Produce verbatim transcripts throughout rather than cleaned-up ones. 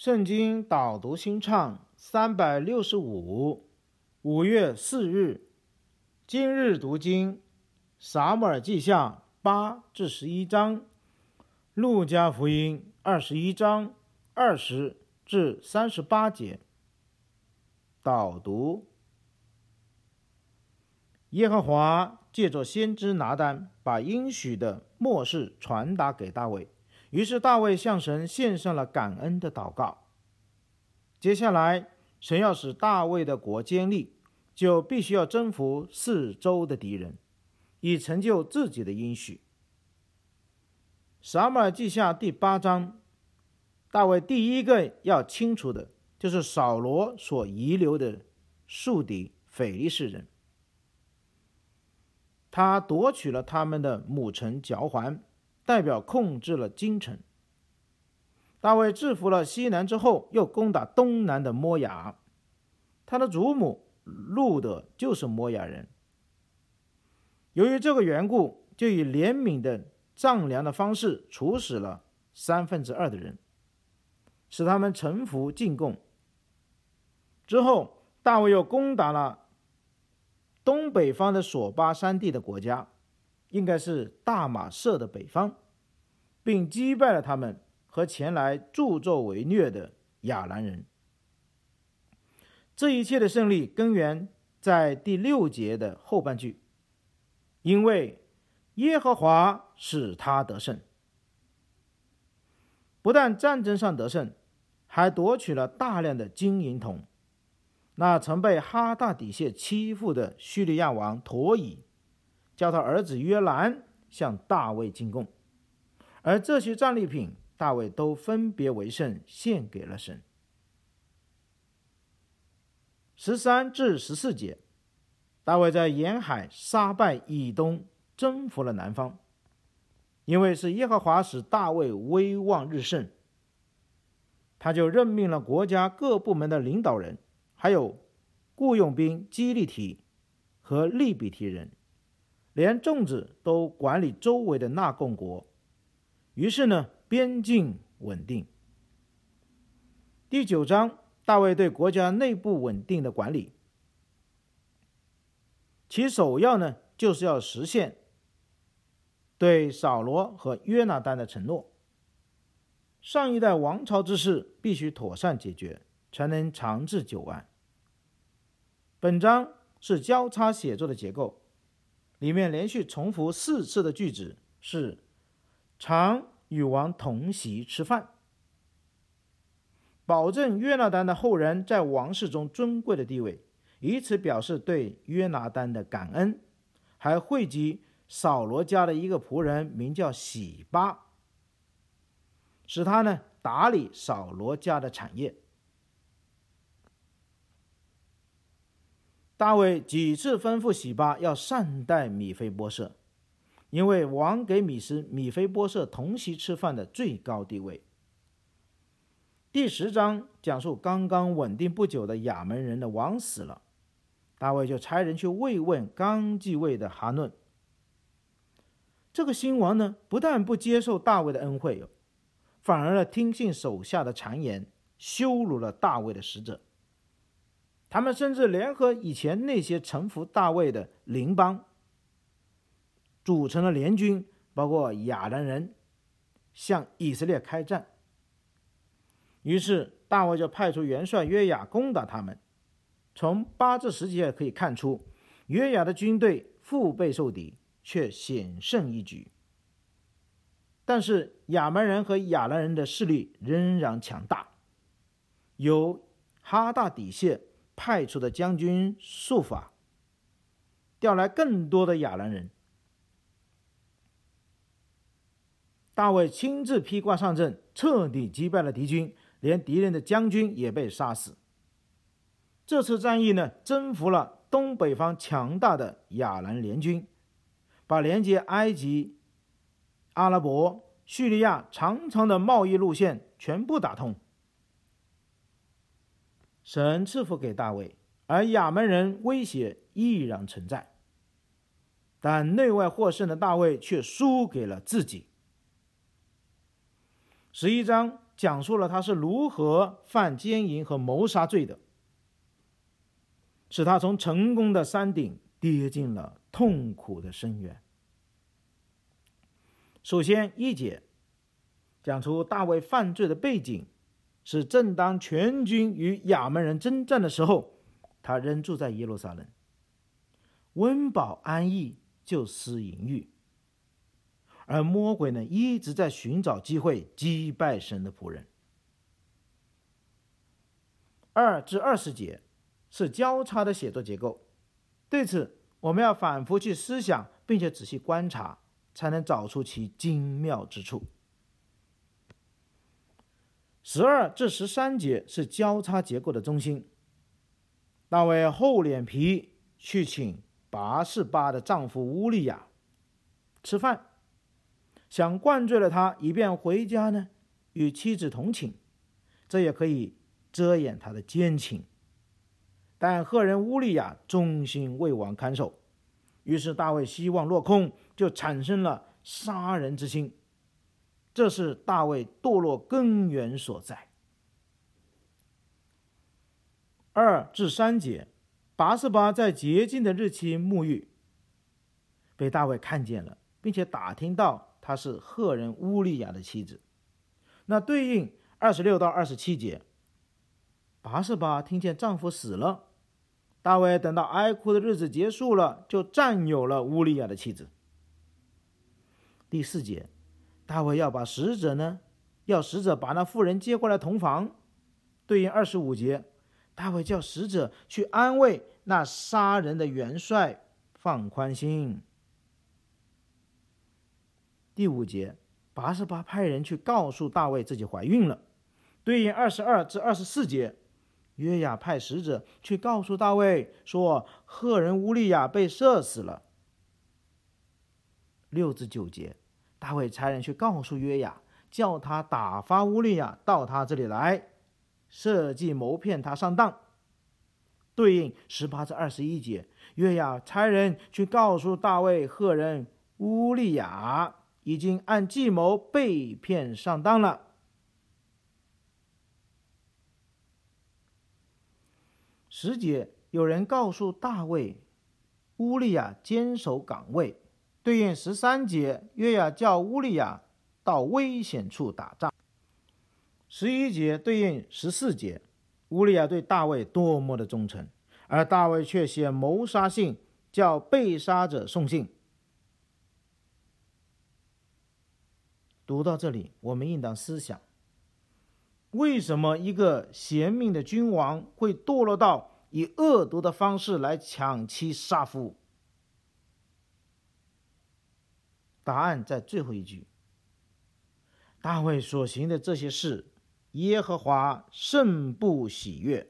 圣经导读新唱三百六十五，五月四日，今日读经，撒母耳记下八至十一章，路加福音二十一章二十至三十八节。导读：耶和华借着先知拿单，把应许的默示传达给大卫。于是大卫向神献上了感恩的祷告。接下来，神要使大卫的国坚立，就必须要征服四周的敌人，以成就自己的应许。撒母耳记下第八章，大卫第一个要清除的就是扫罗所遗留的宿敌非利士人。他夺取了他们的母城嚼环，代表控制了京城。大卫制服了西南之后，又攻打东南的摩亚，他的祖母路德就是摩亚人。由于这个缘故，就以怜悯的丈量的方式处死了三分之二的人，使他们臣服进贡。之后，大卫又攻打了东北方的索巴山地的国家，应该是大马色的北方，并击败了他们和前来助纣为虐的亚兰人。这一切的胜利根源在第六节的后半句，因为耶和华使他得胜。不但战争上得胜，还夺取了大量的金银铜。那曾被哈大底谢欺负的叙利亚王陀以，叫他儿子约兰向大卫进贡，而这些战利品大卫都分别为圣，献给了神。十三至十四节，大卫在沿海杀败以东，征服了南方。因为是耶和华使大卫威望日盛，他就任命了国家各部门的领导人，还有雇佣兵基利提和利比提人，连众子都管理周围的纳贡国。于是呢，边境稳定。第九章，大卫对国家内部稳定的管理，其首要呢，就是要实现对扫罗和约拿单的承诺。上一代王朝之事必须妥善解决，才能长治久安。本章是交叉写作的结构，里面连续重复四次的句子是常与王同席吃饭，保证约拿单的后人在王室中尊贵的地位，以此表示对约拿单的感恩，还汇集扫罗家的一个仆人名叫洗巴，使他呢打理扫罗家的产业。大卫几次吩咐洗巴要善待米非波设，因为王给米斯米非波设同席吃饭的最高地位。第十章讲述刚刚稳定不久的亚门人的王死了，大卫就差人去慰问刚继位的哈嫩。这个新王呢，不但不接受大卫的恩惠，反而呢听信手下的谗言，羞辱了大卫的使者。他们甚至联合以前那些臣服大卫的邻邦，组成了联军，包括亚兰人，向以色列开战。于是大卫就派出元帅约雅攻打他们。从八至十节可以看出，约雅的军队腹背受敌，却险胜一局。但是亚门人和亚兰人的势力仍然强大，由哈大底谢派出的将军素法调来更多的亚兰人。大卫亲自披挂上阵，彻底击败了敌军，连敌人的将军也被杀死。这次战役呢，征服了东北方强大的亚兰联军，把连接埃及、阿拉伯、叙利亚长长的贸易路线全部打通。神赐福给大卫，而亚门人威胁依然存在，但内外获胜的大卫却输给了自己。十一章讲述了他是如何犯奸淫和谋杀罪的，使他从成功的山顶跌进了痛苦的深渊。首先，一节讲出大卫犯罪的背景，是正当全军与亚扪人征战的时候，他仍住在耶路撒冷，温饱安逸，就思淫欲，而魔鬼呢，一直在寻找机会击败神的仆人。二至二十节是交叉的写作结构，对此我们要反复去思想，并且仔细观察，才能找出其精妙之处。十二至十三节是交叉结构的中心。大卫厚脸皮去请拔示巴的丈夫乌利亚吃饭，想灌醉了他，以便回家呢与妻子同寝，这也可以遮掩他的奸情。但赫人乌利亚忠心为王看守，于是大卫希望落空，就产生了杀人之心，这是大卫堕落根源所在。二至三节，拔示巴在洁净的日期沐浴，被大卫看见了，并且打听到她是赫人乌利亚的妻子。那对应二十六到二十七节，拔示巴听见丈夫死了，大卫等到哀哭的日子结束了，就占有了乌利亚的妻子。第四节，大卫要把使者呢，要使者把那妇人接过来同房。对应二十五节，大卫叫使者去安慰那杀人的元帅，放宽心。第五节，拔示巴派人去告诉大卫自己怀孕了。对应二十二至二十四节，约雅派使者去告诉大卫说，赫人乌利亚被射死了。六至九节，大卫差人去告诉约雅，叫他打发乌利亚到他这里来，设计谋骗他上当。对应十八至二十一节，约雅差人去告诉大卫，赫人乌利亚已经按计谋被骗上当了。十节，有人告诉大卫，乌利亚坚守岗位。对应十三节，约雅叫乌利亚到危险处打仗。十一节对应十四节，乌利亚对大卫多么的忠诚，而大卫却写谋杀信，叫被杀者送信。读到这里，我们应当思想，为什么一个贤明的君王会堕落到以恶毒的方式来抢妻杀夫？答案在最后一句，大卫所行的这些事，耶和华甚不喜悦。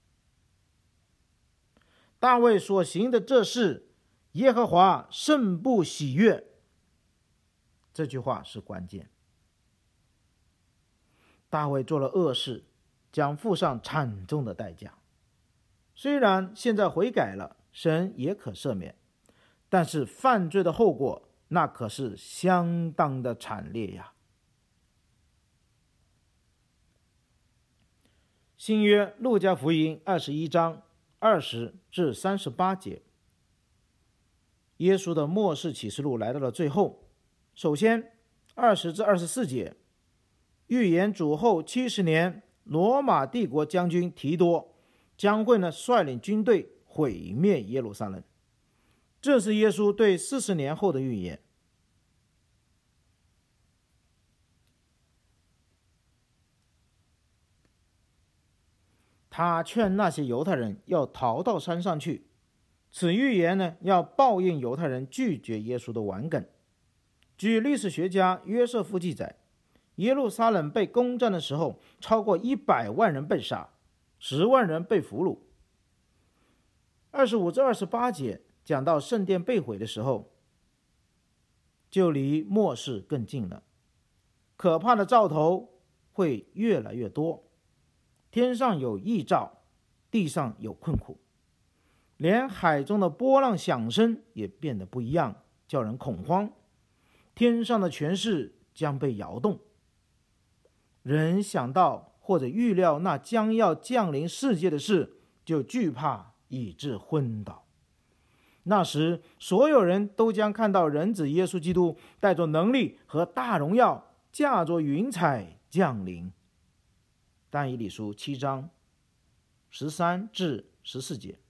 大卫所行的这事，耶和华甚不喜悦。这句话是关键。大卫做了恶事，将付上惨重的代价。虽然现在悔改了，神也可赦免，但是犯罪的后果，那可是相当的惨烈呀。新约路加福音二十一章二十至三十八节，耶稣的末世启示录来到了最后。首先二十至二十四节，预言主后七十年，罗马帝国将军提多将会呢率领军队毁灭耶路撒冷，这是耶稣对四十年后的预言。他劝那些犹太人要逃到山上去，此预言呢要报应犹太人拒绝耶稣的顽梗。据历史学家约瑟夫记载，耶路撒冷被攻占的时候，超过一百万人被杀，十万人被俘虏。二十五至二十八节讲到圣殿被毁的时候，就离末世更近了。可怕的兆头会越来越多，天上有异兆，地上有困苦，连海中的波浪响声也变得不一样，叫人恐慌。天上的权势将被摇动， 人想到或者预料那将要降临世界的事，就惧怕以致昏倒。那时，所有人都将看到人子耶稣基督带着能力和大荣耀，驾着云彩降临。但以理书七章十三至十四节。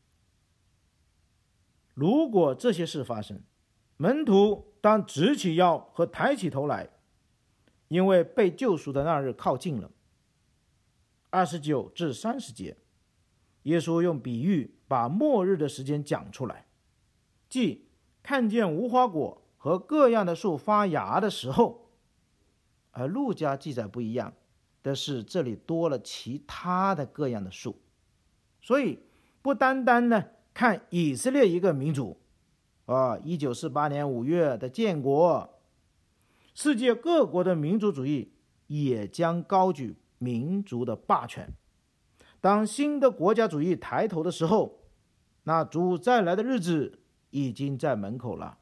如果这些事发生，门徒当直起腰和抬起头来，因为被救赎的那日靠近了。二十九至三十节，耶稣用比喻把末日的时间讲出来，即看见无花果和各样的树发芽的时候。而路加记载不一样的是，这里多了其他的各样的树，所以不单单呢看以色列一个民族啊，一九四八年五月的建国，世界各国的民族主义也将高举民族的霸权。当新的国家主义抬头的时候，那主再来的日子已经在门口了。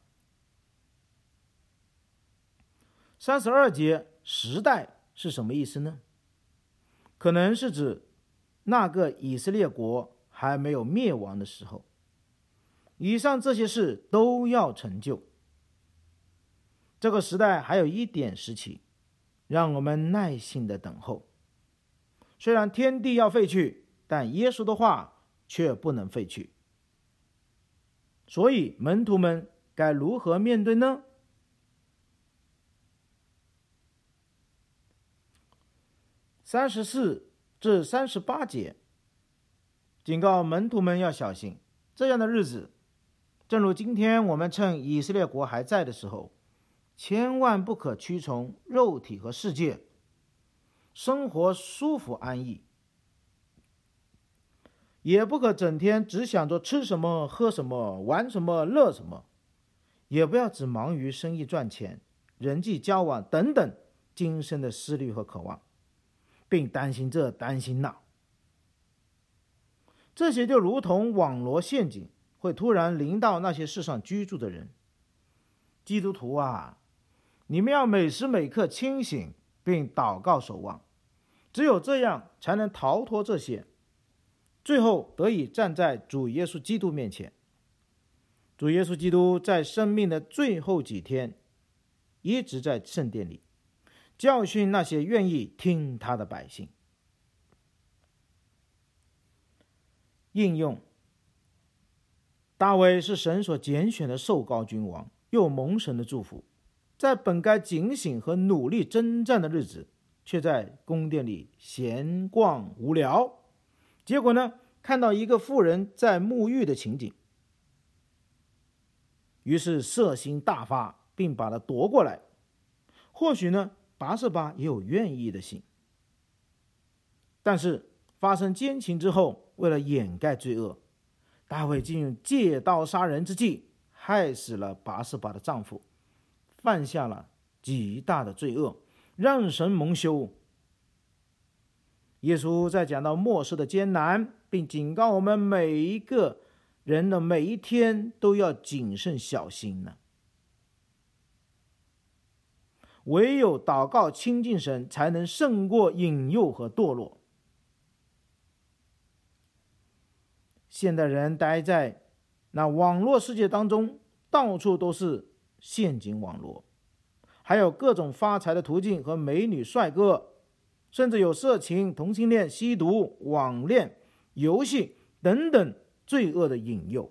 三十二节时代是什么意思呢？可能是指那个以色列国还没有灭亡的时候。以上这些事都要成就。这个时代还有一点时期，让我们耐心的等候。虽然天地要废去，但耶稣的话却不能废去。所以门徒们该如何面对呢？三十四至三十八节警告门徒们要小心，这样的日子，正如今天我们趁以色列国还在的时候，千万不可屈从肉体和世界，生活舒服安逸，也不可整天只想着吃什么喝什么玩什么乐什么，也不要只忙于生意赚钱、人际交往等等今生的思虑和渴望，并担心这担心那。这些就如同网罗陷阱，会突然临到那些世上居住的人。基督徒啊，你们要每时每刻清醒，并祷告守望，只有这样才能逃脱这些，最后得以站在主耶稣基督面前。主耶稣基督在生命的最后几天，一直在圣殿里教训那些愿意听他的百姓。应用：大卫是神所拣选的受膏君王，又蒙神的祝福，在本该警醒和努力征战的日子，却在宫殿里闲逛无聊。结果呢，看到一个妇人在沐浴的情景，于是色心大发，并把她夺过来。或许呢，拔示巴也有愿意的心，但是发生奸情之后，为了掩盖罪恶，大卫竟用借刀杀人之计害死了拔示巴的丈夫，犯下了极大的罪恶，让神蒙羞。耶稣在讲到末世的艰难，并警告我们每一个人的每一天都要谨慎小心呢。唯有祷告亲近神，才能胜过引诱和堕落。现代人待在那网络世界当中，到处都是陷阱网络，还有各种发财的途径和美女帅哥，甚至有色情、同性恋、吸毒、网恋、游戏等等罪恶的引诱。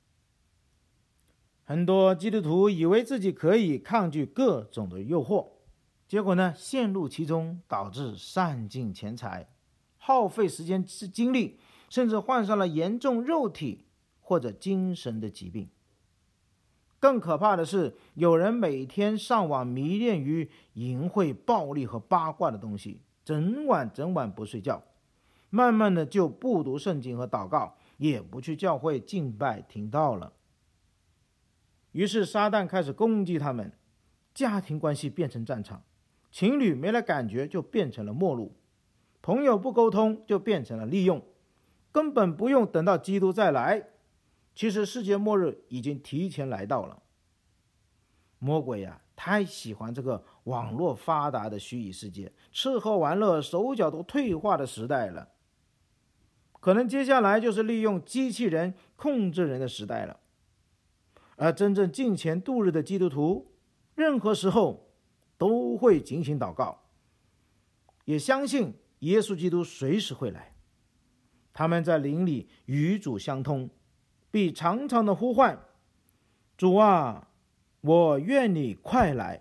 很多基督徒以为自己可以抗拒各种的诱惑，结果呢，陷入其中，导致散尽钱财，耗费时间精力，甚至患上了严重肉体或者精神的疾病。更可怕的是，有人每天上网迷恋于淫秽、暴力和八卦的东西，整晚整晚不睡觉，慢慢的就不读圣经和祷告，也不去教会敬拜听道了。于是撒旦开始攻击他们，家庭关系变成战场，情侣没了感觉就变成了陌路，朋友不沟通就变成了利用，根本不用等到基督再来，其实世界末日已经提前来到了。魔鬼呀、啊，太喜欢这个网络发达的虚拟世界，吃喝玩乐手脚都退化的时代了。可能接下来就是利用机器人控制人的时代了。而真正敬虔度日的基督徒，任何时候都会警醒祷告，也相信耶稣基督随时会来。他们在灵里与主相通，必常常的呼唤：主啊，我愿你快来。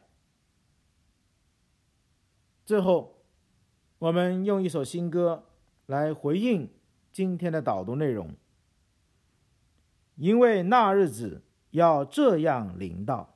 最后，我们用一首新歌来回应今天的导读内容。因为那日子要这样临到。